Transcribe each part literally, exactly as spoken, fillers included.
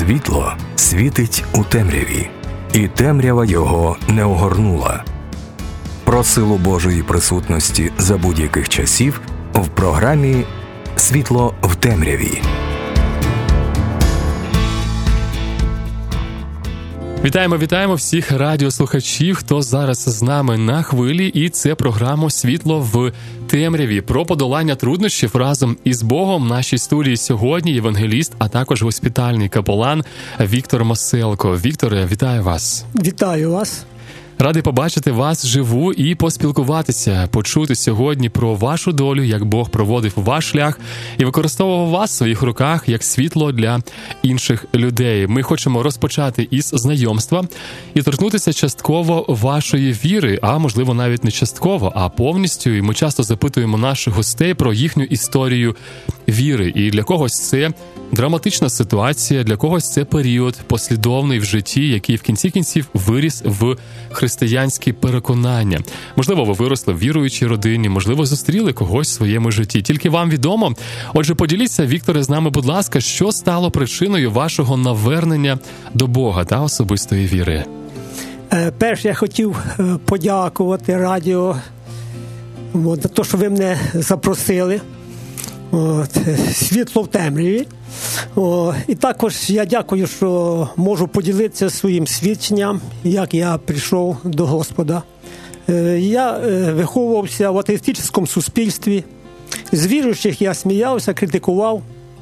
Світло світить у темряві, і темрява його не огорнула. Про силу Божої присутності за будь-яких часів в програмі «Світло в темряві». Вітаємо, вітаємо всіх радіослухачів, хто зараз з нами на хвилі, і це програма «Світло в темряві» про подолання труднощів разом із Богом. В нашій студії сьогодні євангеліст, а також госпітальний капелан Віктор Маселко. Вікторе, вітаю вас. Вітаю вас. Радий побачити вас живу і поспілкуватися, почути сьогодні про вашу долю, як Бог проводив ваш шлях і використовував вас в своїх руках як світло для інших людей. Ми хочемо розпочати із знайомства і торкнутися частково вашої віри, а можливо навіть не частково, а повністю. І ми часто запитуємо наших гостей про їхню історію віри. І для когось це драматична ситуація, для когось це період послідовний в житті, який в кінці кінців виріс в християнські переконання. Можливо, ви виросли в віруючій родині, можливо, зустріли когось в своєму житті. Тільки вам відомо. Отже, поділіться, Вікторе, з нами, будь ласка, що стало причиною вашого навернення до Бога та особистої віри? Перш я хотів подякувати радіо за те, що ви мене запросили. От, «Світло в темряві». О, і також я дякую, що можу поділитися своїм свідченням, як я прийшов до Господа. Е, я е, виховувався в атеїстичному суспільстві. З віруючих я сміявся, критикував.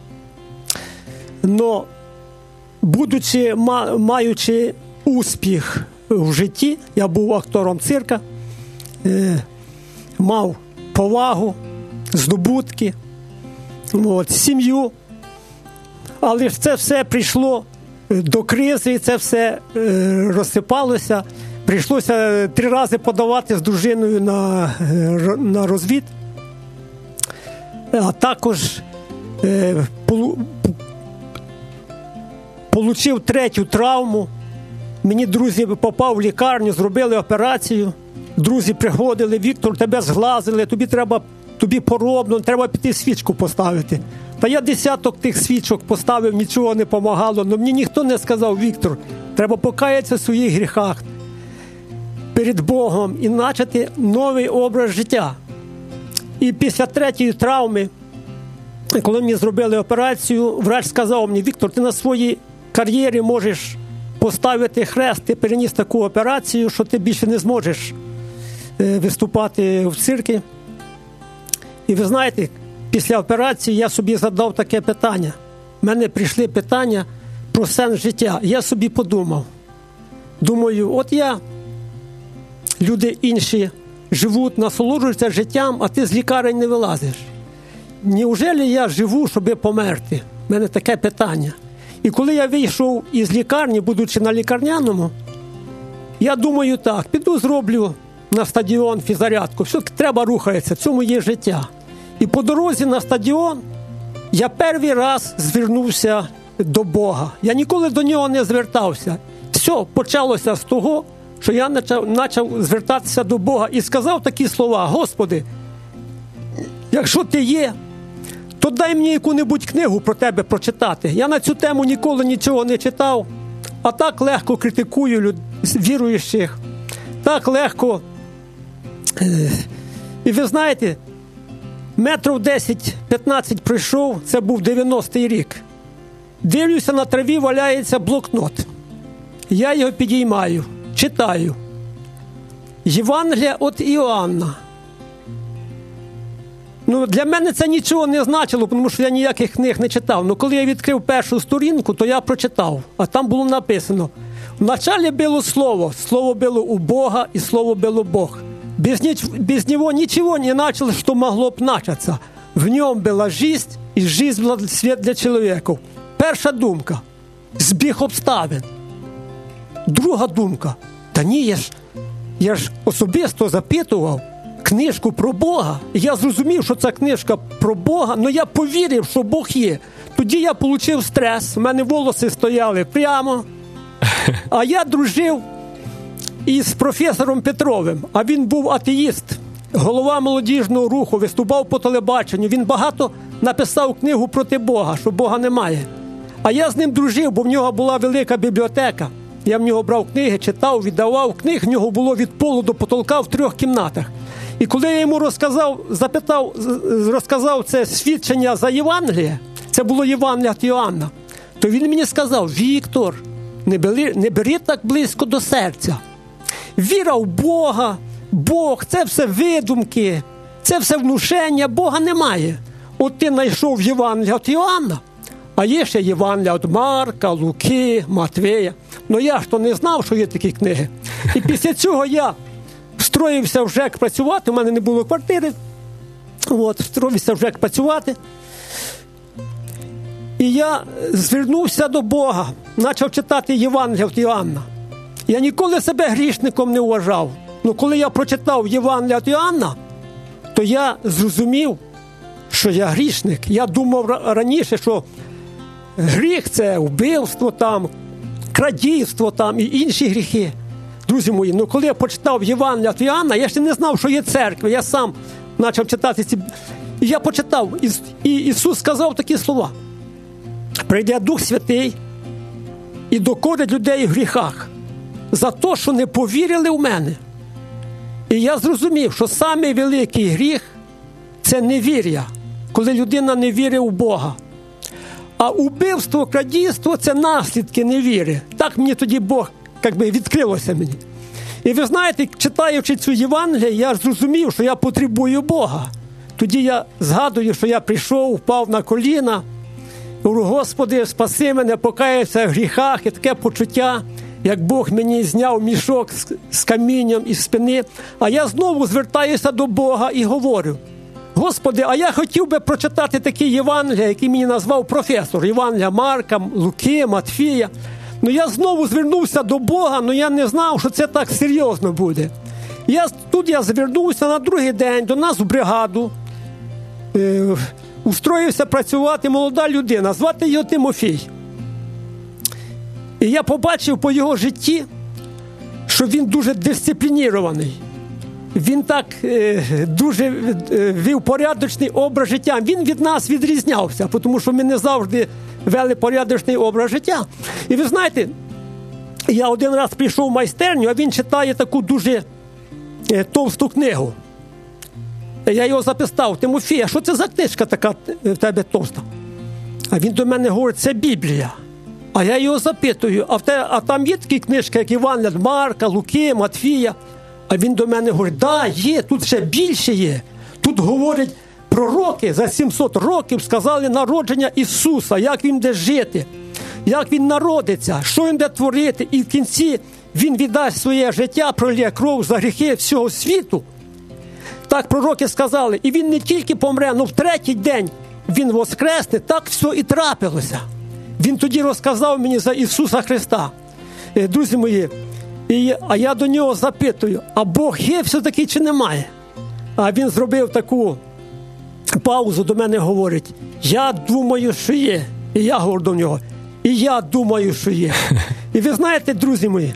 Но, будучи, ма, маючи успіх в житті, я був актором цирка, е, мав повагу, здобутки, от, сім'ю. Але ж це все прийшло до кризи, і це все е, розсипалося. Прийшлося три рази подавати з дружиною на, на розвід. А також е, полу, получив третю травму. Мені друзі попав в лікарню, зробили операцію. Друзі приходили: «Віктор, тебе зглазили, тобі треба, тобі пороблено, треба піти свічку поставити». Та я десяток тих свічок поставив, нічого не помагало, але мені ніхто не сказав: «Віктор, треба покаятися в своїх гріхах перед Богом і почати новий образ життя». І після третьої травми, коли мені зробили операцію, врач сказав мені: «Віктор, ти на своїй кар'єрі можеш поставити хрест, ти переніс таку операцію, що ти більше не зможеш виступати в циркі». І ви знаєте, після операції я собі задав таке питання. У мене прийшли питання про сенс життя. Я собі подумав. Думаю, от я, люди інші живуть, насолоджуються життям, а ти з лікарень не вилазиш. Неужели я живу, щоби померти? У мене таке питання. І коли я вийшов із лікарні, будучи на лікарняному, я думаю так: піду зроблю на стадіон фіззарядку. Все-таки треба рухатися, в цьому є життя. І по дорозі на стадіон я перший раз звернувся до Бога. Я ніколи до нього не звертався. Все почалося з того, що я почав, почав звертатися до Бога і сказав такі слова: «Господи, якщо ти є, то дай мені яку-небудь книгу про тебе прочитати». Я на цю тему ніколи нічого не читав, а так легко критикую люд... віруючих, так легко. І ви знаєте, метрів десять-п'ятнадцять пройшов, це був дев'яностий рік. Дивлюся, на траві валяється блокнот. Я його підіймаю, читаю. Євангелія від Іоанна. Ну, для мене це нічого не значило, тому що я ніяких книг не читав. Ну, коли я відкрив першу сторінку, то я прочитав. А там було написано: «Вначале було слово, слово було у Бога, и слово было Бог. Без, ни, без него ничего не началось, что могло б начаться. В нем была жизнь, и жизнь была свет для человека». Перша думка – збіг обставин. Друга думка – та ні, я ж, я ж особисто запитував книжку про Бога. І я зрозумів, що це книжка про Бога, але я повірив, що Бог є. Тоді я отримав стрес, у мене волоси стояли прямо, а я дружив із професором Петровим, а він був атеїст, голова молодіжного руху, виступав по телебаченню. Він багато написав книгу проти Бога, що Бога немає. А я з ним дружив, бо в нього була велика бібліотека. Я в нього брав книги, читав, віддавав. Книг в нього було від полу до потолка в трьох кімнатах. І коли я йому розказав, запитав, розказав це свідчення за Євангеліє, це було Євангеліє від Іоанна, то він мені сказав: Віктор, не бери, не бери так близько до серця. Віра в Бога, Бог – це все видумки, це все внушення, Бога немає. От ти знайшов Євангеліє від Іоанна, а є ще Євангелія від Марка, Луки, Матвея. Ну я ж то не знав, що є такі книги. І після цього я встроївся в ЖЕК працювати, у мене не було квартири, от, встроївся в ЖЕК працювати. І я звернувся до Бога, почав читати Євангелія від Іоанна. Я ніколи себе грішником не вважав. Ну, коли я прочитав Євангелія від Іоанна, то я зрозумів, що я грішник. Я думав раніше, що гріх – це вбивство, там, крадівство там, і інші гріхи. Друзі мої, ну коли я почитав Євангелія від Іоанна, я ще не знав, що є церква. Я сам почав читати ці... І я почитав, і Ісус сказав такі слова: «Прийде Дух Святий і докорить людей в гріхах за те, що не повірили в мене». І я зрозумів, що самий великий гріх – це невір'я, коли людина не вірить у Бога. А убивство, крадівство – це наслідки невіри. Так мені тоді Бог, як би, відкрилося мені. І ви знаєте, читаючи цю Євангелію, я зрозумів, що я потребую Бога. Тоді я згадую, що я прийшов, впав на коліна, говорю: Господи, спаси мене, покаюся в гріхах, і таке почуття, як Бог мені зняв мішок з, з камінням із спини. А я знову звертаюся до Бога і говорю: Господи, а я хотів би прочитати такі Євангелія, які мені назвав професор. Євангелія Марка, Луки, Матфія. Ну я знову звернувся до Бога, але я не знав, що це так серйозно буде. Я, тут я звернувся на другий день до нас в бригаду. Е, устроївся працювати молода людина, звати його Тимофій. І я побачив по його житті, що він дуже дисциплінірований. Він так е, дуже е, вів порядочний образ життя. Він від нас відрізнявся, тому що ми не завжди вели порядочний образ життя. І ви знаєте, я один раз прийшов в майстерню, а він читає таку дуже е, товсту книгу. Я його запитав: Тимофій, а що це за книжка така в тебе товста? А він до мене говорить: це Біблія. А я його запитую: а, в те, а там є такі книжки, як Євангелія від Марка, Луки, Матфія? А він до мене говорить: да, є, тут ще більше є. Тут говорять пророки за сімсот років, сказали народження Ісуса, як Він буде жити, як Він народиться, що Він буде творити. І в кінці Він віддасть своє життя, пролє кров за гріхи всього світу. Так пророки сказали. І Він не тільки помре, але в третій день Він воскресне. Так все і трапилося. Він тоді розказав мені за Ісуса Христа. Друзі мої, і, а я до нього запитую: а Бог є все-таки чи немає? А він зробив таку паузу, до мене говорить: я думаю, що є. І я говорю до нього: і я думаю, що є. І ви знаєте, друзі мої,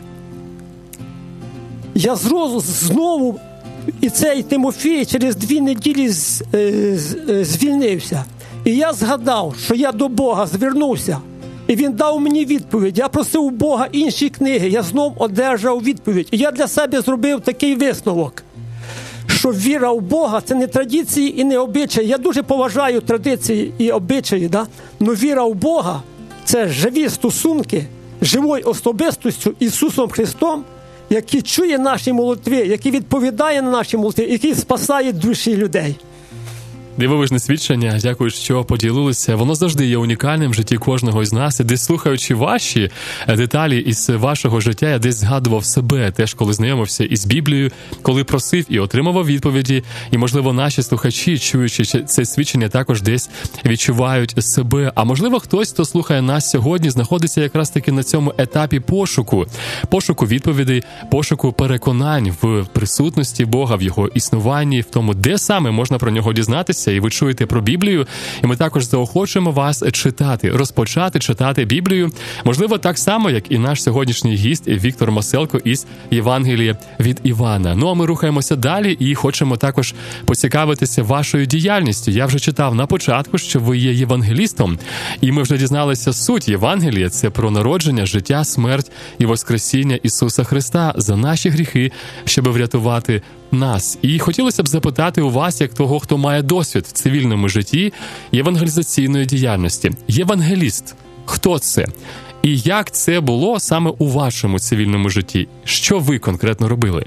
я знову, і цей Тимофій через дві неділі з, з, звільнився. І я згадав, що я до Бога звернувся. І він дав мені відповідь. Я просив у Бога інші книги. Я знов одержав відповідь. І я для себе зробив такий висновок, що віра в Бога – це не традиції і не обичаї. Я дуже поважаю традиції і обичаї, да? Но віра в Бога – це живі стосунки з живою особистістю Ісусом Христом, який чує наші молитви, який відповідає на наші молитви, який спасає душі людей. Дивовижне свідчення, дякую, що поділилися. Воно завжди є унікальним в житті кожного із нас. І десь слухаючи ваші деталі із вашого життя, я десь згадував себе теж, коли знайомився із Біблією, коли просив і отримував відповіді. І, можливо, наші слухачі, чуючи це свідчення, також десь відчувають себе. А можливо, хтось, хто слухає нас сьогодні, знаходиться якраз таки на цьому етапі пошуку. Пошуку відповідей, пошуку переконань в присутності Бога, в Його існуванні, в тому, де саме можна про Нього дізнатися. і ви чуєте про Біблію, і ми також заохочуємо вас читати, розпочати читати Біблію, можливо, так само, як і наш сьогоднішній гість Віктор Моселко із Євангелія від Івана. Ну, а ми рухаємося далі і хочемо також поцікавитися вашою діяльністю. Я вже читав на початку, що ви є євангелістом, і ми вже дізналися суть Євангелія – це про народження, життя, смерть і воскресіння Ісуса Христа за наші гріхи, щоб врятувати нас. І хотілося б запитати у вас, як того, хто має досвід в цивільному житті євангелізаційної діяльності. Євангеліст – хто це? І як це було саме у вашому цивільному житті? Що ви конкретно робили?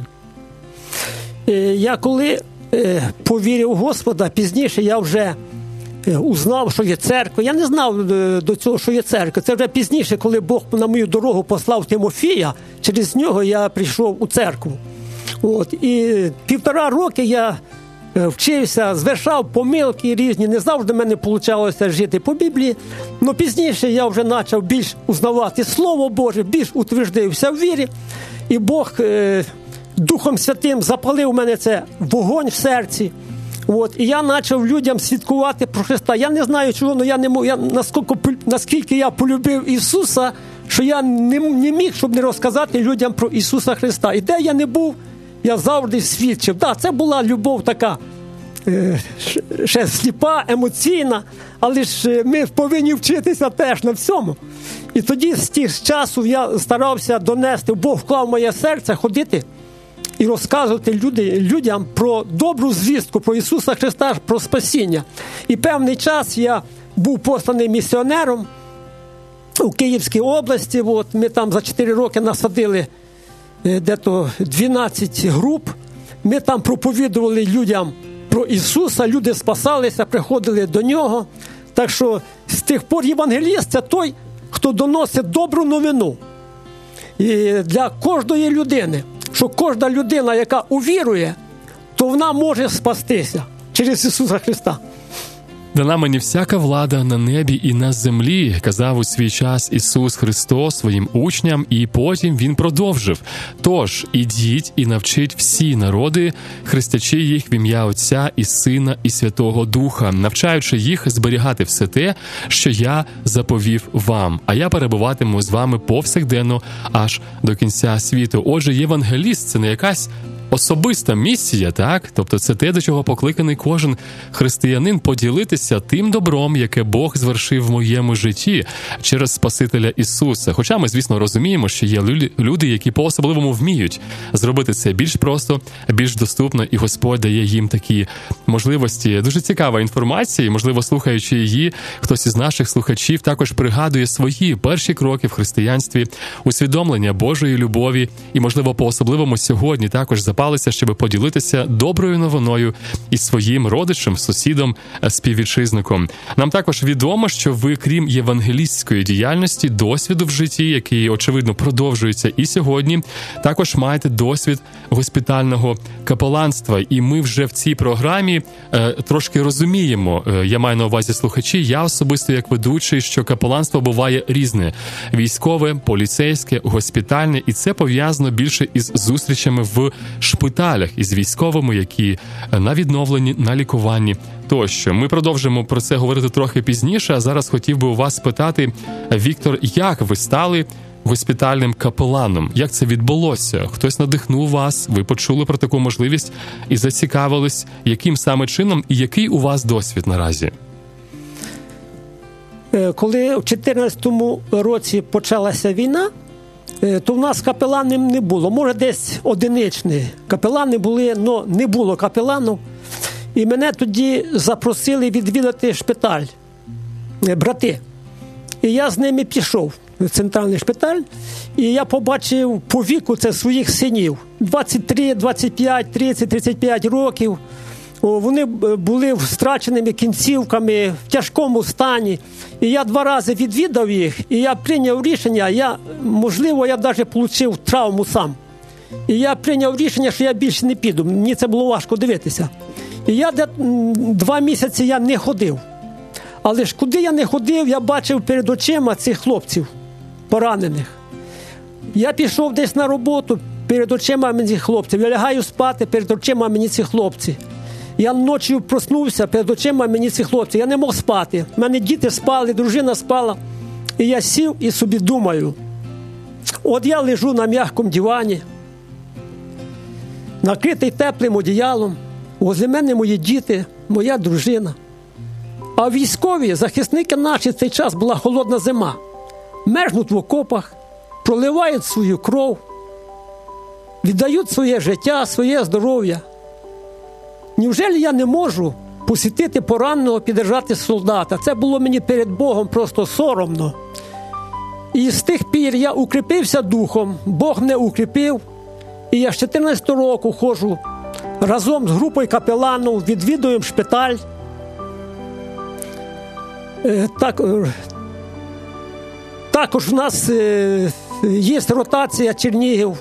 Я коли е, повірив у Господа, пізніше я вже е, узнав, що є церква. Я не знав е, до цього, що є церква. Це вже пізніше, коли Бог на мою дорогу послав Тимофія, через нього я прийшов у церкву. От, і півтора роки я е, вчився, звершав помилки різні, не завжди в мене вийшло жити по Біблії, але пізніше я вже почав більш узнавати Слово Боже, більш утвердився в вірі, і Бог е, Духом Святим запалив у мене це вогонь в серці. От, і я почав людям свідкувати про Христа. Я не знаю, чого, але я не мог, я, наскільки, наскільки я полюбив Ісуса, що я не, не міг, щоб не розказати людям про Ісуса Христа. І де я не був, я завжди свідчив. Так, це була любов така, е, ще сліпа, емоційна, але ж ми повинні вчитися теж на всьому. І тоді з тих часу я старався донести, Бог вклав в моє серце ходити і розказувати люди, людям про добру звістку, про Ісуса Христа, про спасіння. І певний час я був посланий місіонером у Київській області. От, ми там за чотири роки насадили дето дванадцять груп. Ми там проповідували людям про Ісуса, люди спасалися, приходили до Нього. Так що з тих пор євангеліст – це той, хто доносить добру новину. І для кожної людини, що кожна людина, яка увірує, то вона може спастися через Ісуса Христа. Дана мені всяка влада на небі і на землі, казав у свій час Ісус Христос своїм учням, і потім Він продовжив. Тож, ідіть і навчіть всі народи, хрестячи їх в ім'я Отця і Сина і Святого Духа, навчаючи їх зберігати все те, що я заповів вам. А я перебуватиму з вами повсякденно аж до кінця світу. Отже, євангеліст – це не якась особиста місія, так? Тобто це те, до чого покликаний кожен християнин поділитися тим добром, яке Бог звершив в моєму житті через Спасителя Ісуса. Хоча ми, звісно, розуміємо, що є люди, які по-особливому вміють зробити це більш просто, більш доступно, і Господь дає їм такі можливості. Дуже цікава інформація, і, можливо, слухаючи її, хтось із наших слухачів також пригадує свої перші кроки в християнстві, усвідомлення Божої любові, і, можливо, по-особливому сьогодні також запалися, щоб поділитися доброю новиною із своїм родичем, сусідом, співвітчизником. Нам також відомо, що ви, крім євангелістської діяльності, досвіду в житті, який, очевидно, продовжується і сьогодні, також маєте досвід госпітального капеланства. І ми вже в цій програмі е, трошки розуміємо, е, я маю на увазі слухачі, я особисто як ведучий, що капеланство буває різне. Військове, поліцейське, госпітальне, і це пов'язано більше із зустрічами в шпиталях із військовими, які на відновленні, на лікуванні тощо. Ми продовжимо про це говорити трохи пізніше, а зараз хотів би у вас спитати, Віктор, як ви стали госпітальним капеланом? Як це відбулося? Хтось надихнув вас, ви почули про таку можливість і зацікавились, яким саме чином і який у вас досвід наразі? Коли в чотирнадцятому році почалася війна, то в нас капеланів не було. Може, десь одиничні капелани були, але не було капеланів. І мене тоді запросили відвідати шпиталь, брати. І я з ними пішов в центральний шпиталь, і я побачив по віку це своїх синів. двадцять три, двадцять п'ять, тридцять, тридцять п'ять років. Вони були втраченими кінцівками, в тяжкому стані. І я два рази відвідав їх, і я прийняв рішення, я, можливо, я навіть отримав травму сам. І я прийняв рішення, що я більше не піду. Мені це було важко дивитися. І я два місяці я не ходив. Але ж куди я не ходив, я бачив перед очима цих хлопців поранених. Я пішов десь на роботу, перед очима мені хлопців. Я лягаю спати, перед очима мені ці хлопці. Я ночі проснувся, перед очима мені ці хлопці, я не мог спати. У мене діти спали, дружина спала. І я сів і собі думаю, от я лежу на м'якому дивані, накритий теплим одіялом, возле мене мої діти, моя дружина. А військові, захисники наші, в цей час була холодна зима, мерзнуть в окопах, проливають свою кров, віддають своє життя, своє здоров'я. Невже я не можу посітити пораненого, підтримати солдата? Це було мені перед Богом просто соромно. І з тих пір я укріпився духом, Бог мене укріпив, і я з чотирнадцятого року ходжу разом з групою капеланів, відвідуємо шпиталь. Так, також у нас є ротація Чернігів.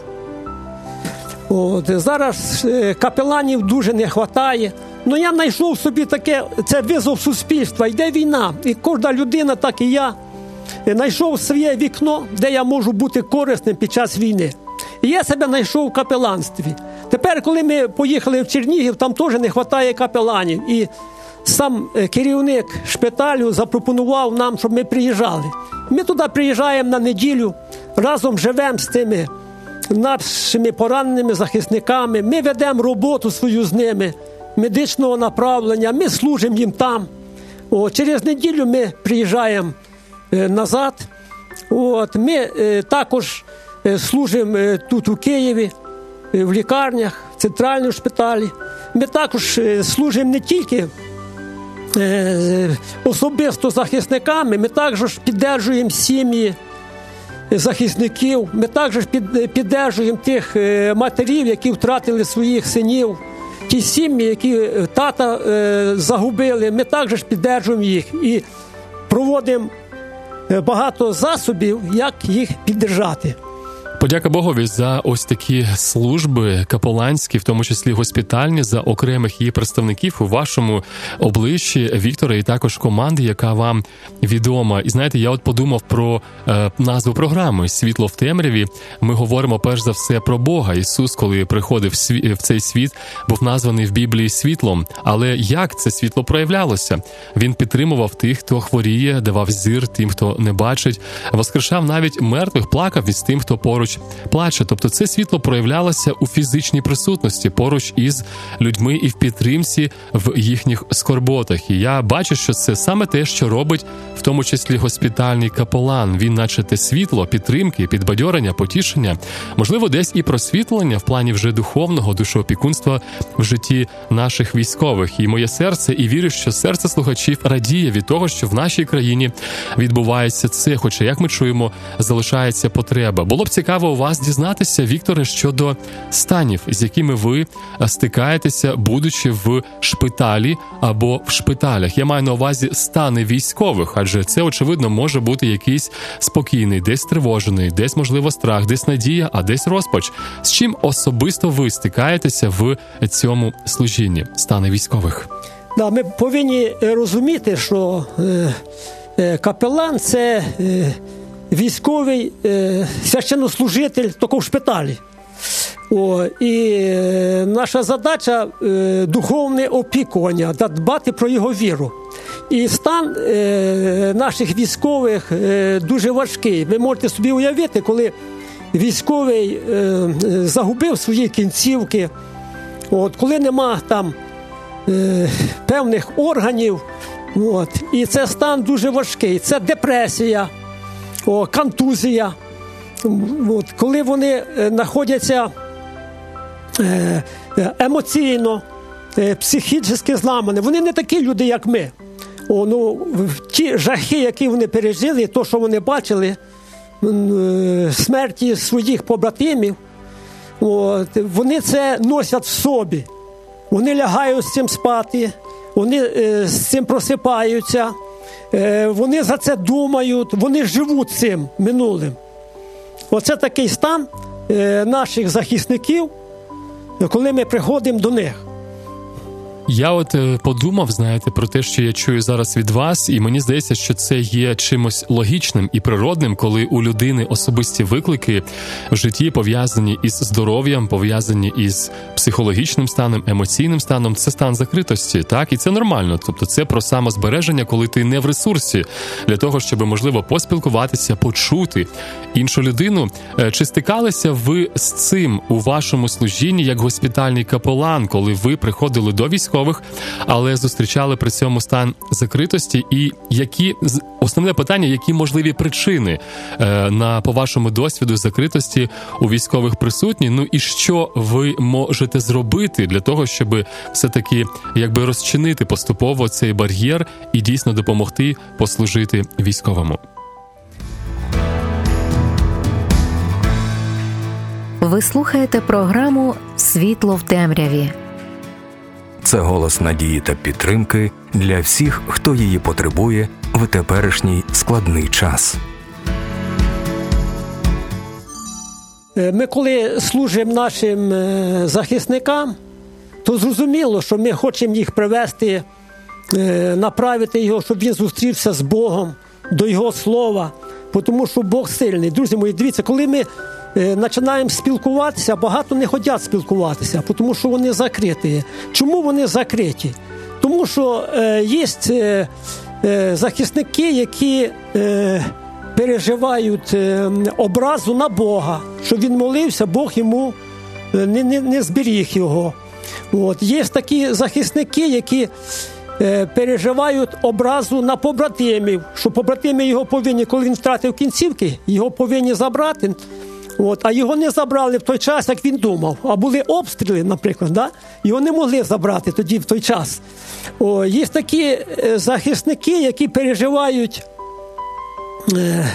От, зараз капеланів дуже не вистачає. Ну я знайшов собі таке, це визов суспільства, йде війна. І кожна людина, так і я, знайшов своє вікно, де я можу бути корисним під час війни. І я себе знайшов в капеланстві. Тепер, коли ми поїхали в Чернігів, там теж не вистачає капеланів. І сам керівник шпиталю запропонував нам, щоб ми приїжджали. Ми туди приїжджаємо на неділю, разом живемо з тими нашими пораненими захисниками. Ми ведемо роботу свою з ними, медичного направлення, ми служимо їм там. О, через неділю ми приїжджаємо е, назад. От, ми е, також е, служимо е, тут у Києві, е, в лікарнях, в центральному шпиталі. Ми також е, служимо не тільки е, особисто захисниками, ми також підтримуємо сім'ї захисників, ми також підтримуємо тих е, матерів, які втратили своїх синів. Ті сім'ї, які тата е, загубили, ми також підтримуємо їх і проводимо багато засобів, як їх підтримати. Подяка Богові за ось такі служби капеланські, в тому числі госпітальні, за окремих її представників у вашому обличчі, Віктора, і також команди, яка вам відома. І знаєте, я от подумав про е, назву програми «Світло в темряві». Ми говоримо перш за все про Бога. Ісус, коли приходив в, сві... в цей світ, був названий в Біблії світлом. Але як це світло проявлялося? Він підтримував тих, хто хворіє, давав зір тим, хто не бачить, воскрешав навіть мертвих, плакав із тим, хто поруч плаче. Тобто це світло проявлялося у фізичній присутності поруч із людьми і в підтримці в їхніх скорботах. І я бачу, що це саме те, що робить в тому числі госпітальний капелан. Він наче те світло, підтримки, підбадьорення, потішення, можливо, десь і просвітлення в плані вже духовного душоопікунства в житті наших військових. І моє серце, і вірю, що серце слухачів радіє від того, що в нашій країні відбувається це, хоча, як ми чуємо, залишається потреба. Було б цікаво у вас дізнатися, Вікторе, щодо станів, з якими ви стикаєтеся, будучи в шпиталі або в шпиталях. Я маю на увазі стани військових, адже це, очевидно, може бути якийсь спокійний, десь тривожений, десь, можливо, страх, десь надія, а десь розпач. З чим особисто ви стикаєтеся в цьому служінні, стани військових? Да, ми повинні розуміти, що е, е, капелан – це е, військовий е, священнослужитель тільки в шпиталі. О, і е, наша задача е, – духовне опікування, дбати про його віру. І стан е, наших військових е, дуже важкий. Ви можете собі уявити, коли військовий е, загубив свої кінцівки, от, коли нема там е, певних органів, от, і це стан дуже важкий. Це депресія, о, контузія. От, коли вони знаходяться е, емоційно, е, психічно зламані, вони не такі люди, як ми. О, ну, ті жахи, які вони пережили, то, що вони бачили, е, смерті своїх побратимів, от, вони це носять в собі. Вони лягають з цим спати, вони е, з цим просипаються, е, вони за це думають, вони живуть цим минулим. Оце такий стан е, наших захисників, коли ми приходимо до них. Я от подумав, знаєте, про те, що я чую зараз від вас, і мені здається, що це є чимось логічним і природним, коли у людини особисті виклики в житті пов'язані із здоров'ям, пов'язані із психологічним станом, емоційним станом. Це стан закритості, так? І це нормально. Тобто це про самозбереження, коли ти не в ресурсі для того, щоб, можливо, поспілкуватися, почути іншу людину. Чи стикалися ви з цим у вашому служінні як госпітальний капелан, коли ви приходили до військових, але зустрічали при цьому стан закритості? І які, основне питання, які можливі причини на, по вашому досвіду, закритості у військових присутні? Ну і що ви можете зробити для того, щоб все-таки якби розчинити поступово цей бар'єр і дійсно допомогти послужити військовому? Ви слухаєте програму «Світло в темряві». Це голос надії та підтримки для всіх, хто її потребує в теперішній складний час. Ми коли служимо нашим захисникам, то зрозуміло, що ми хочемо їх привести, направити його, щоб він зустрівся з Богом, до Його Слова, тому що Бог сильний. Друзі мої, дивіться, коли ми починаємо спілкуватися, багато не хочуть спілкуватися, тому що вони закриті. Чому вони закриті? Тому що е, є е, е, захисники, які е, переживають е, образу на Бога, що він молився, Бог йому не, не, не зберіг його. От. Є такі захисники, які е, переживають образу на побратимів, що побратими його повинні, коли він втратив кінцівки, його повинні забрати. От, а його не забрали в той час, як він думав. А були обстріли, наприклад, да? Його не могли забрати тоді, в той час. О, є такі е, захисники, які переживають е,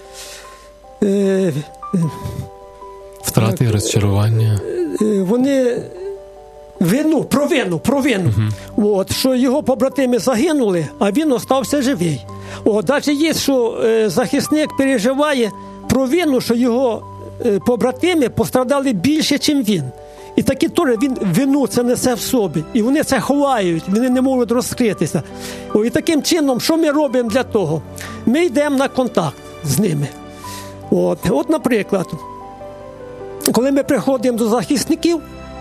е, втрати, так, розчарування. Е, вони вину, провину, провину. Угу. От, що його побратими загинули, а він остався живий. О, навіть є, що е, захисник переживає провину, що його побратими пострадали більше, ніж він. І такі теж він вину це несе в собі. І вони це ховають, вони не можуть розкритися. О, і таким чином, що ми робимо для того? Ми йдемо на контакт з ними. От, От наприклад, коли ми приходимо до захисників,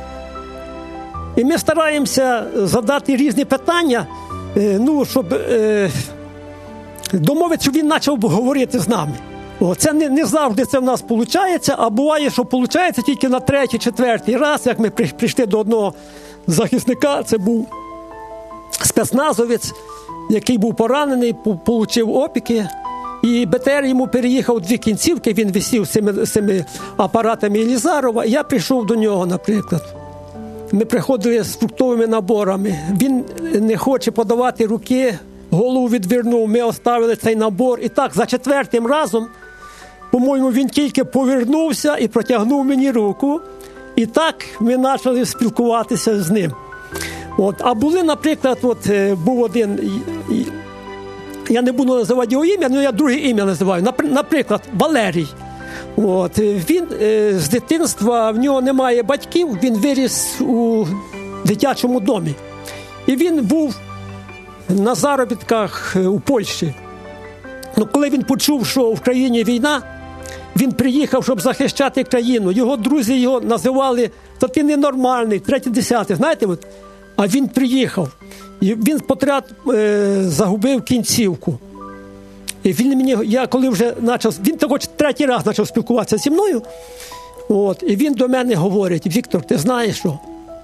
і ми стараємося задати різні питання, ну, щоб е, домовитися, щоб він почав говорити з нами. О, це не, не завжди це в нас виходить, а буває, що виходить тільки на третій, четвертий раз, як ми прийшли до одного захисника, це був спецназовець, який був поранений, отримав опіки, і БТР йому переїхав дві кінцівки, він висів з цими, з цими апаратами Єлізарова, і я прийшов до нього, наприклад. Ми приходили з фруктовими наборами, він не хоче подавати руки, голову відвернув, ми оставили цей набор, і так за четвертим разом, по-моєму, він тільки повернувся і протягнув мені руку. І так ми почали спілкуватися з ним. От. А були, наприклад, от, був один, я не буду називати його ім'я, але я друге ім'я називаю. Наприклад, Валерій. От. Він з дитинства, в нього немає батьків, він виріс у дитячому домі. І він був на заробітках у Польщі. Ну, коли він почув, що в країні війна, він приїхав, щоб захищати країну. Його друзі його називали, та ти ненормальний, третій, десятий, знаєте? От? А він приїхав. І він потряд е, загубив кінцівку. І він мені, я коли вже почав, він також третій раз почав спілкуватися зі мною. От, і він до мене говорить: Віктор, ти знаєш, що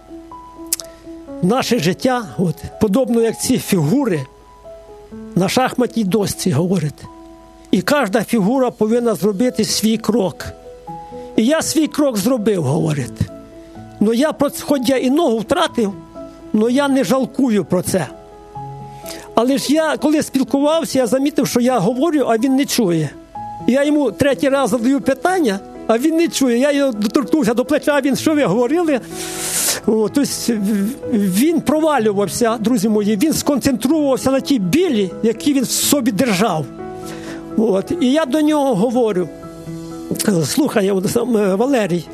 наше життя, от, подобно як ці фігури на шахматній дошці, говорить. І кожна фігура повинна зробити свій крок. І я свій крок зробив, говорить. Ну я, хоч я і ногу втратив, але я не жалкую про це. Але ж я, коли спілкувався, я замітив, що я говорю, а він не чує. Я йому третій раз задаю питання, а він не чує. Я його доторкнувся до плеча, а він, що ви говорили? О, тобто він провалювався, друзі мої, він сконцентрувався на тій білі, які він в собі держав. От. І я до нього говорю: слухай, Валерій,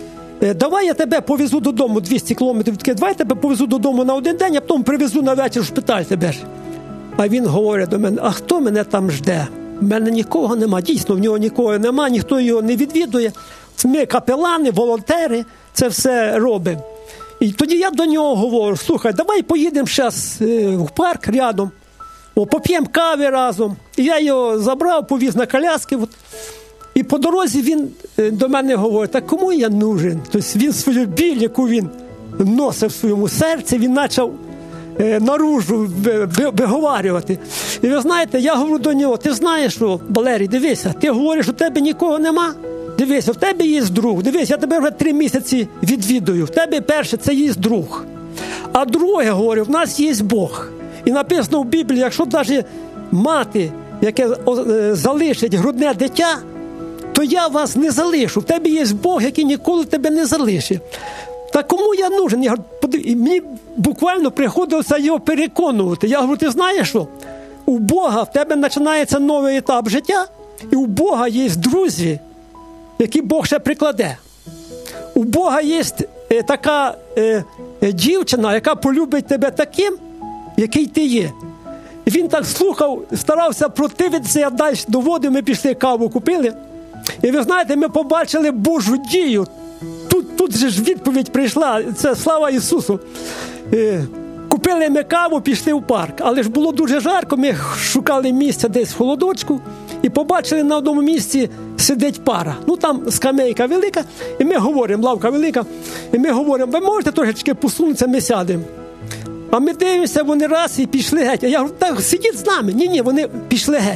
давай я тебе повезу додому двісті кілометрів, давай я тебе повезу додому на один день, а потім привезу на вечір в шпиталь тебе ж. А він говорить до мене, а хто мене там жде? В мене нікого нема, дійсно в нього нікого нема, ніхто його не відвідує. Ми капелани, волонтери, це все робимо. І тоді я до нього говорю, слухай, давай поїдемо зараз в парк рядом, о, поп'ємо кави разом. І я його забрав, повіз на коляски. От. І по дорозі він до мене говорить, так кому я нужен? Тобто він свою біль, яку він носив в своєму серці, він почав е, наружу виговарювати. І ви знаєте, я говорю до нього, ти знаєш, що, Валерій, дивися, ти говориш, у тебе нікого нема? Дивися, в тебе є друг. Дивись, я тебе вже три місяці відвідую. В тебе перше, це є друг. А друге, говорю, в нас є Бог. І написано в Біблії, якщо навіть мати, яке залишить грудне дитя, то я вас не залишу. В тебе є Бог, який ніколи тебе не залишить. Та кому я нужен? Я говорю, і мені буквально приходилося його переконувати. Я говорю, ти знаєш що? У Бога в тебе починається новий етап життя, і у Бога є друзі, які Бог ще прикладе. У Бога є е, така е, е, дівчина, яка полюбить тебе таким, який ти є. І він так слухав, старався противитися, я далі доводив, ми пішли каву купили. І ви знаєте, ми побачили Божу дію. Тут, тут же ж відповідь прийшла, це слава Ісусу. Е, купили ми каву, пішли в парк. Але ж було дуже жарко, ми шукали місця десь в холодочку і побачили на одному місці сидить пара. Ну там скамейка велика, і ми говоримо, лавка велика, і ми говоримо, ви можете трошечки посунутися, ми сядемо. А ми дивимося, вони раз і пішли геть. А я говорю, так сидіть з нами. Ні-ні, вони пішли геть.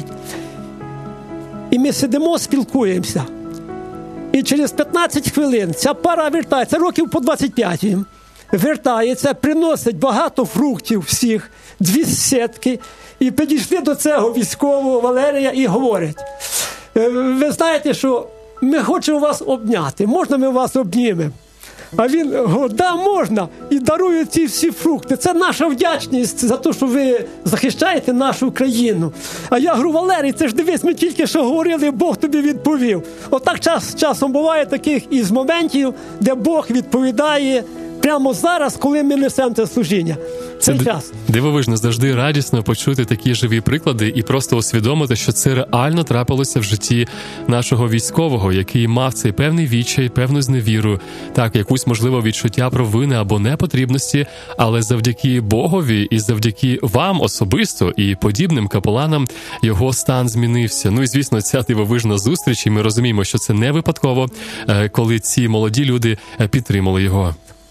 І ми сидимо, спілкуємося. І через п'ятнадцять хвилин ця пара вертається, років по двадцять п'ять їм. Вертається, приносить багато фруктів всіх, дві сітки. І підійшли до цього військового Валерія і говорять, ви знаєте, що ми хочемо вас обняти, можна ми вас обнімемо? А він говорить, да, можна, і дарує ці всі фрукти. Це наша вдячність за те, що ви захищаєте нашу країну. А я говорю, Валерій, це ж дивись, ми тільки що говорили, Бог тобі відповів. Отак час, часом буває таких із моментів, де Бог відповідає прямо зараз, коли ми несемо це служіння. Це час. Дивовижно, завжди радісно почути такі живі приклади і просто усвідомити, що це реально трапилося в житті нашого військового, який мав цей певний відчай, певну зневіру, так, якусь, можливо, відчуття провини або непотрібності, але завдяки Богові і завдяки вам особисто і подібним капеланам його стан змінився. Ну і, звісно, ця дивовижна зустріч, і ми розуміємо, що це не випадково, коли ці молоді люди підтримали його.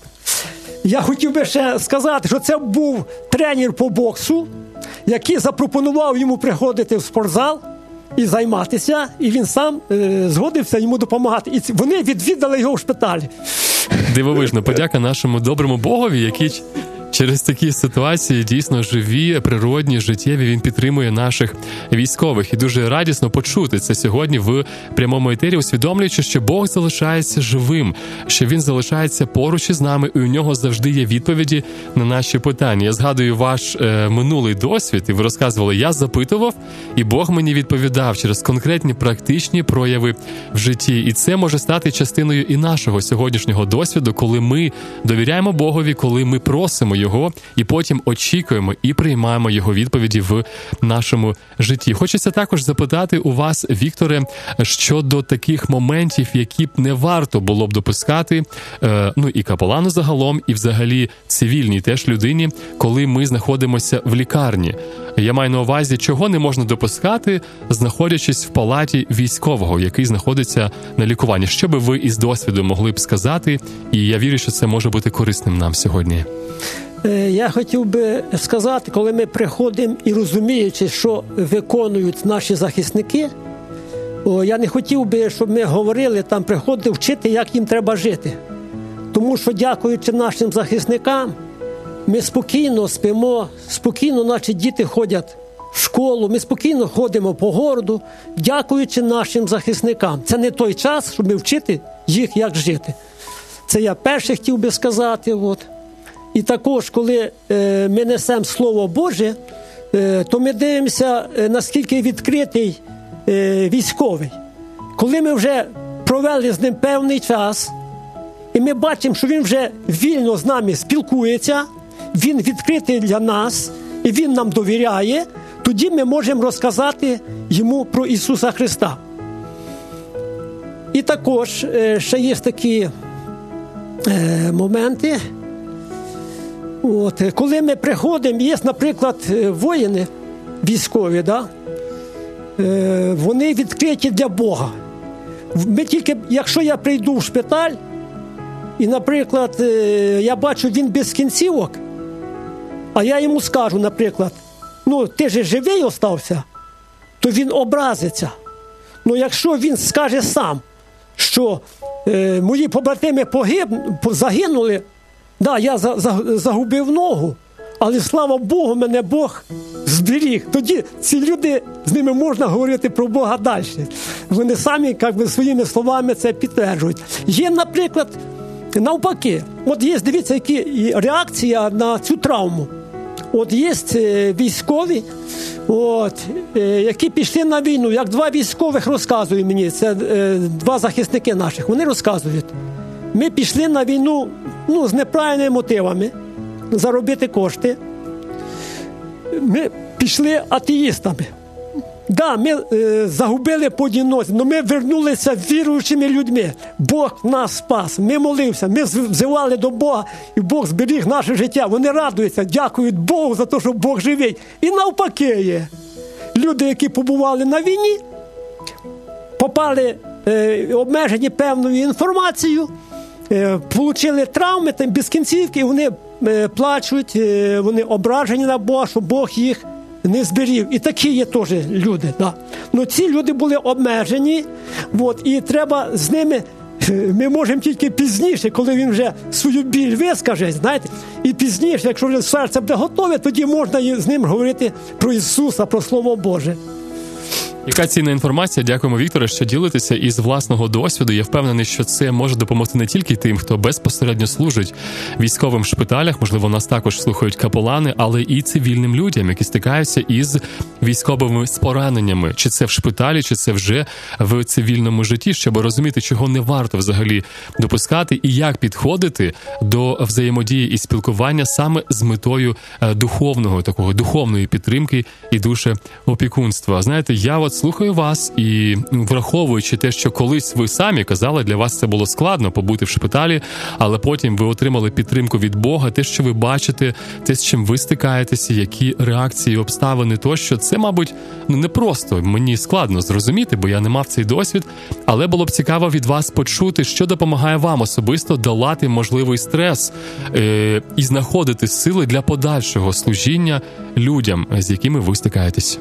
Я хотів би ще сказати, що це був тренер по боксу, який запропонував йому приходити в спортзал і займатися, і він сам е, згодився йому допомагати. І вони відвідали його в шпиталі. Дивовижно, подяка нашому доброму Богові, який через такі ситуації дійсно живі, природні, життєві, він підтримує наших військових. І дуже радісно почути це сьогодні в прямому етері, усвідомлюючи, що Бог залишається живим, що Він залишається поруч із нами, і у нього завжди є відповіді на наші питання. Я згадую ваш е, минулий досвід, і ви розказували, я запитував, і Бог мені відповідав через конкретні практичні прояви в житті. І це може стати частиною і нашого сьогоднішнього досвіду, коли ми довіряємо Богові, коли ми просимо Його, і потім очікуємо і приймаємо Його відповіді в нашому житті. Хочеться також запитати у вас, Вікторе, щодо таких моментів, які б не варто було б допускати, е, ну і капелану загалом, і взагалі цивільній теж людині, коли ми знаходимося в лікарні. Я маю на увазі, чого не можна допускати, знаходячись в палаті військового, який знаходиться на лікуванні. Що би ви із досвіду могли б сказати, і я вірю, що це може бути корисним нам сьогодні. Я хотів би сказати, коли ми приходимо і розуміючи, що виконують наші захисники, о, я не хотів би, щоб ми говорили, там приходили вчити, як їм треба жити. Тому що, дякуючи нашим захисникам, ми спокійно спимо, спокійно наші діти ходять в школу, ми спокійно ходимо по городу, дякуючи нашим захисникам. Це не той час, щоб ми вчити їх, як жити. Це я перше хотів би сказати, от. І також, коли е, ми несемо Слово Боже, е, то ми дивимося, е, наскільки відкритий е, військовий. Коли ми вже провели з ним певний час, і ми бачимо, що він вже вільно з нами спілкується, він відкритий для нас, і він нам довіряє, тоді ми можемо розказати йому про Ісуса Христа. І також ще є такі моменти, от, коли ми приходимо, є, наприклад, воїни військові, да? Вони відкриті для Бога. Ми тільки, якщо я прийду в шпиталь, і, наприклад, я бачу, він без кінцівок, а я йому скажу, наприклад, ну, ти ж живий остався, то він образиться. Ну, якщо він скаже сам, що е, мої побратими погиб, загинули, да, я за, за, загубив ногу, але, слава Богу, мене Бог зберіг. Тоді ці люди, з ними можна говорити про Бога далі. Вони самі, як би, своїми словами це підтверджують. Є, наприклад, навпаки. От є, дивіться, які реакція на цю травму. От є військові, от, які пішли на війну, як два військових розказують мені, це два захисники наших, вони розказують. Ми пішли на війну, ну, з неправильними мотивами, заробити кошти. Ми пішли атеїстами. Да, ми е, загубили по одиночці, але ми вернулися віруючими людьми. Бог нас спас, ми молився, ми взивали до Бога, і Бог зберіг наше життя. Вони радуються, дякують Богу за те, що Бог живий. І навпаки є. Люди, які побували на війні, попали е, обмежені певною інформацією, е, отримали травми, там, без кінцівки, і вони е, плачуть, е, вони ображені на Бога, що Бог їх не зберіг. І такі є теж люди. Да. Ну, ці люди були обмежені, от, і треба з ними, ми можемо тільки пізніше, коли він вже свою біль вискаже, знаєте, і пізніше, якщо вже серце буде готове, тоді можна з ним говорити про Ісуса, про Слово Боже. Яка цінна інформація. Дякуємо, Вікторе, що ділитеся із власного досвіду. Я впевнений, що це може допомогти не тільки тим, хто безпосередньо служить в військовим шпиталях, можливо, нас також слухають капелани, але і цивільним людям, які стикаються із військовими пораненнями. Чи це в шпиталі, чи це вже в цивільному житті, щоб розуміти, чого не варто взагалі допускати і як підходити до взаємодії і спілкування саме з метою духовного, такого духовної підтримки і душеопікунства. Знаєте, я от слухаю вас і, враховуючи те, що колись ви самі казали, для вас це було складно побути в шпиталі, але потім ви отримали підтримку від Бога, те, що ви бачите, те, з чим ви стикаєтеся, які реакції, обставини тощо, це, мабуть, ну не просто, мені складно зрозуміти, бо я не мав цей досвід, але було б цікаво від вас почути, що допомагає вам особисто долати можливий стрес е- і знаходити сили для подальшого служіння людям, з якими ви стикаєтесь.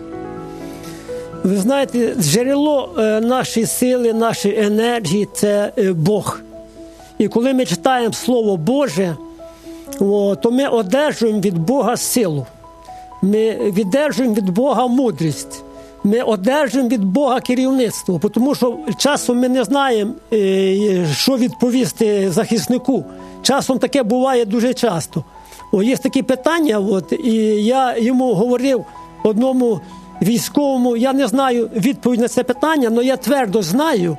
Ви знаєте, джерело нашої сили, нашої енергії – це Бог. І коли ми читаємо Слово Боже, то ми одержуємо від Бога силу. Ми одержуємо від Бога мудрість. Ми одержуємо від Бога керівництво. Тому що часом ми не знаємо, що відповісти захиснику. Часом таке буває дуже часто. О, є такі питання, от, і я йому говорив одному військовому, я не знаю відповідь на це питання, але я твердо знаю,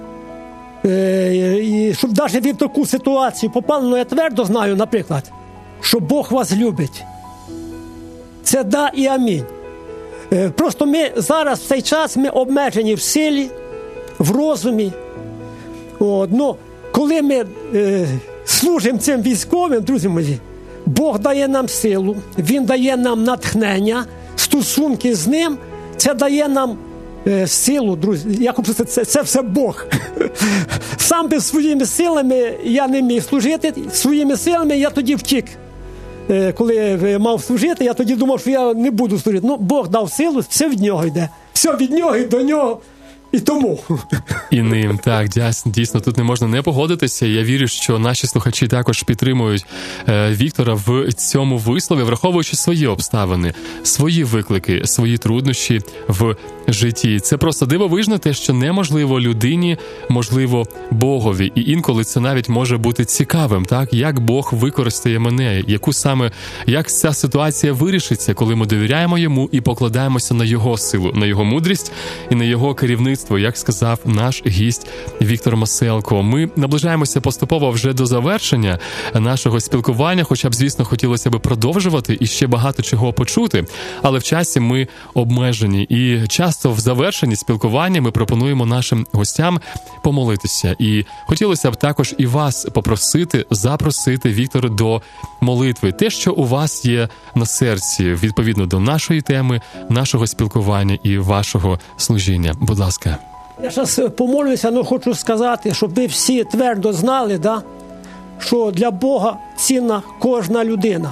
е, і, щоб навіть він в таку ситуацію попав, але я твердо знаю, наприклад, що Бог вас любить. Це да і амінь. Е, просто ми зараз в цей час ми обмежені в силі, в розумі. От, но коли ми е, служимо цим військовим, друзі мої, Бог дає нам силу, Він дає нам натхнення, стосунки з ним, це дає нам е, силу, друзі. Я хочу сказати, це, це все Бог. Сам би своїми силами я не міг служити, своїми силами я тоді втік. Е, коли мав служити, я тоді думав, що я не буду служити. Ну, Бог дав силу, все від нього йде. Все від нього і до нього. І тому. І ним, так, дійсно, тут не можна не погодитися. Я вірю, що наші слухачі також підтримують е, Віктора в цьому вислові, враховуючи свої обставини, свої виклики, свої труднощі в житті. Це просто дивовижно те, що неможливо людині, можливо Богові. І інколи це навіть може бути цікавим, так? Як Бог використає мене, яку саме, як ця ситуація вирішиться, коли ми довіряємо Йому і покладаємося на Його силу, на Його мудрість і на Його керівництво, як сказав наш гість Віктор Маселко. Ми наближаємося поступово вже до завершення нашого спілкування, хоча б, звісно, хотілося б продовжувати і ще багато чого почути, але в часі ми обмежені. І часто в завершенні спілкування ми пропонуємо нашим гостям помолитися. І хотілося б також і вас попросити, запросити, Віктор, до молитви. Те, що у вас є на серці, відповідно до нашої теми, нашого спілкування і вашого служіння. Будь ласка. Я зараз помолюся, але хочу сказати, щоб ви всі твердо знали, да, що для Бога цінна кожна людина.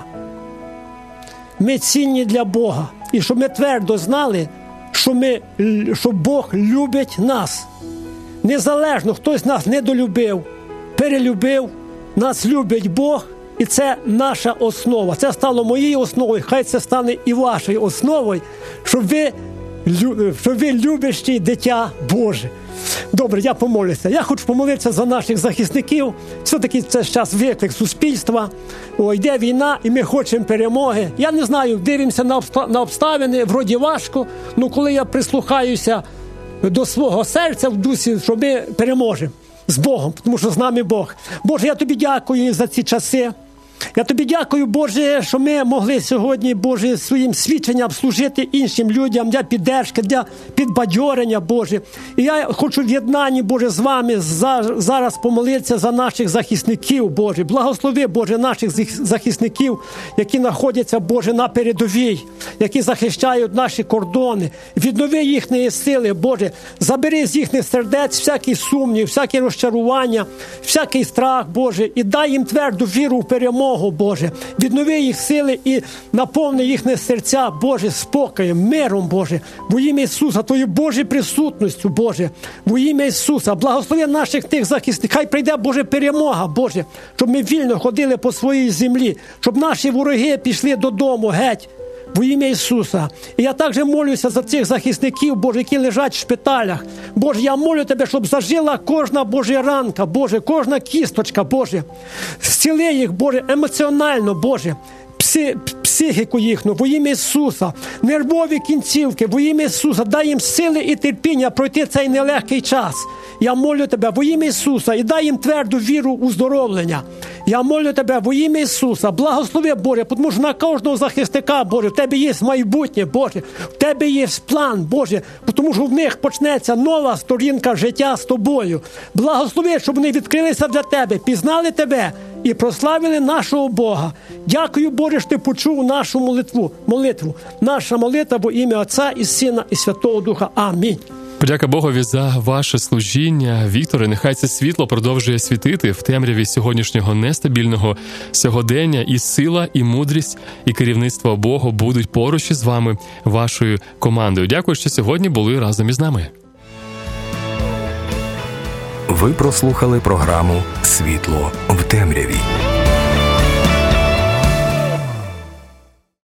Ми цінні для Бога. І щоб ми твердо знали, що, ми, що Бог любить нас. Незалежно, хтось нас недолюбив, перелюбив, нас любить Бог, і це наша основа. Це стало моєю основою, хай це стане і вашою основою, щоб ви, щоб ви любящі дитя Боже. Добре, я помолюся. Я хочу помолитися за наших захисників. Все-таки це зараз виклик суспільства. О, йде війна, і ми хочемо перемоги. Я не знаю, дивимося на, обста... на обставини, вроді важко, але коли я прислухаюся до свого серця в дусі, що ми переможемо з Богом, тому що з нами Бог. Боже, я тобі дякую за ці часи. Я тобі дякую, Боже, що ми могли сьогодні, Боже, своїм свідченням служити іншим людям для підтримки, для підбадьорення, Боже. І я хочу в єднанні, Боже, з вами зараз помолитися за наших захисників, Боже. Благослови, Боже, наших захисників, які знаходяться, Боже, на передовій, які захищають наші кордони. Віднови їхні сили, Боже. Забери з їхніх сердець всякий сумнів, всякі розчарування, всякий страх, Боже, і дай їм тверду віру в перемогу, Боже. Віднови їх сили і наповни їхні серця, Боже, спокоєм, миром, Боже. Во ім'я Ісуса, Твою Божою присутністю, Боже. Во ім'я Ісуса, благослови наших тих захисників. Хай прийде, Боже, перемога, Боже, щоб ми вільно ходили по своїй землі, щоб наші вороги пішли додому геть. Во ім'я Ісуса. І я також молюся за цих захисників, Боже, які лежать в шпиталях. Боже, я молю Тебе, щоб зажила кожна, Боже, ранка, Боже, кожна кісточка, Боже. Зціли їх, Боже, емоціонально, Боже. Пси, психіку їхню, во ім'я Ісуса, нервові кінцівки, во ім'я Ісуса, дай їм сили і терпіння пройти цей нелегкий час. Я молю Тебе во ім'я Ісуса і дай їм тверду віру у здоровлення. Я молю Тебе во ім'я Ісуса, благослови, Боже, тому що на кожного захисника, Боже, в Тебе є майбутнє, Боже, в Тебе є план, Боже, тому що в них почнеться нова сторінка життя з Тобою. Благослови, щоб вони відкрилися для Тебе, пізнали Тебе і прославили нашого Бога. Дякую, Боже, що Ти почув нашу молитву. молитву. Наша молитва во ім'я Отця і Сина і Святого Духа. Амінь. Подяка Богові за ваше служіння. Вікторе, нехай це світло продовжує світити в темряві сьогоднішнього нестабільного сьогодення, і сила, і мудрість, і керівництво Бога будуть поруч із вами, вашою командою. Дякую, що сьогодні були разом із нами. Ви прослухали програму «Світло в темряві».